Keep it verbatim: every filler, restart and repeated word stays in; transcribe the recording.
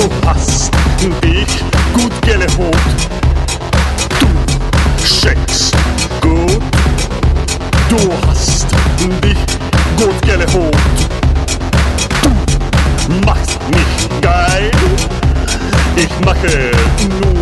Du hast dich gut geleholt. Du schenkst gut. Du hast dich gut geleholt. Du machst mich geil. Ich mache nur